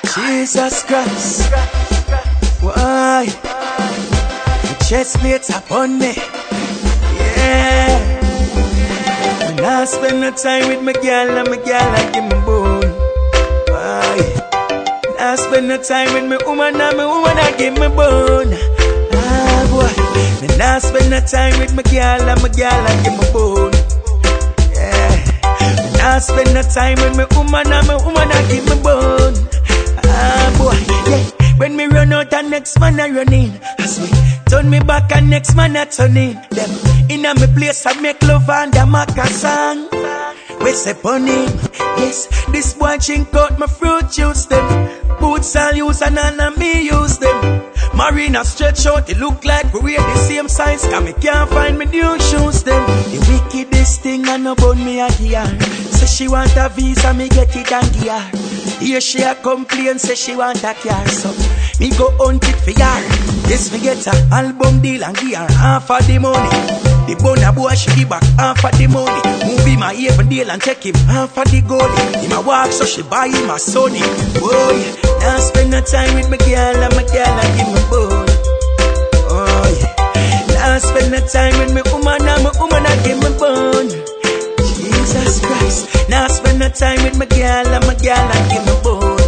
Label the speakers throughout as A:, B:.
A: Jesus Christ. Why? The chest plates upon me. Yeah. When I spend no time with my girl and my girl I give me bone. Why? When I spend no time with my woman and my woman I give me bone. Ah boy. When I spend no time with my girl and my girl I give me bone. Yeah. When I spend no time with my woman and my woman I give me bone. Ah boy, yeah. When me run out and next man I run in. As we turn me back and next man I turn in. Them in a me place I make love and a make a song. We say pon him. Yes, this boy drink out my fruit juice them. Boots all use and none of me use them. Marina stretch out, it look like we wear the same size. Cause me can't find me new shoes them. The wickedest thing I know about me a gear. Say she want a visa, me get it and gear. Here she a complain, say she want a car. So me go hunt it for her. Yes, me get a album deal and give her half of the money. The bona boy she give back half of the money. Movie my even deal and take him half of the goalie. He my walk so she buy him a Sony. Boy, now spend no time with my girl and my girl and give me bone. Oh yeah. Now spend no time with my woman and my woman and give me bone. Jesus Christ. Now spend no time with my girl and my girl and give me bone.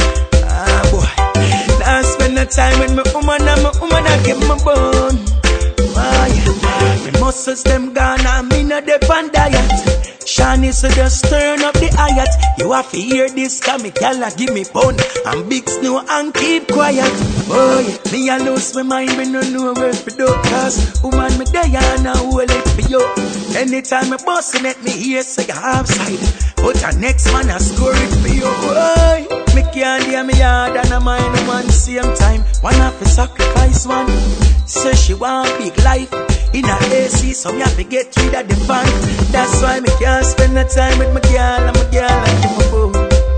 A: Ah boy. Now spend no time with my woman and my woman and give me bone. Why? My muscles them gone and me no depend diet. Shani so just turn up the hayat. You have to hear this cause me girl give me bone. And big snow and keep quiet. Oh yeah. Me a lose my mind, me no know where to do. Cause woman me die and I hold it for you. Anytime me bustin' at me here say you half side. But the next man I score it for you. Boy, me can't hear me hard and I mind woman same time. One have to sacrifice one. Say she want big life in a AC, so me have to get rid of the fan. That's why me can't spend no time with my girl and my girl and give me bone.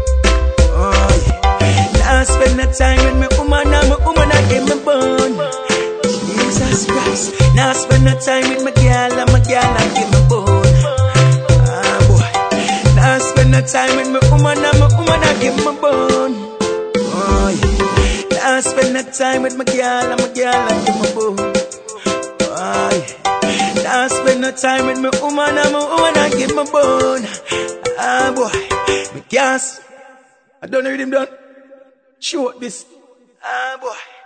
A: Oh yeah. Now spend no time with my woman and my woman and give me bone. Jesus Christ. Now spend no time with my girl and my girl and give me bone. Ah boy. Now spend no time with my woman and my woman and give me bone. Oh yeah. Now spend no time with my girl and my girl and give me bone. Oh yeah. Now spend no time with my woman and my woman and give me bone. Ah boy. Me can't. I don't know if him done. Short this. Ah boy.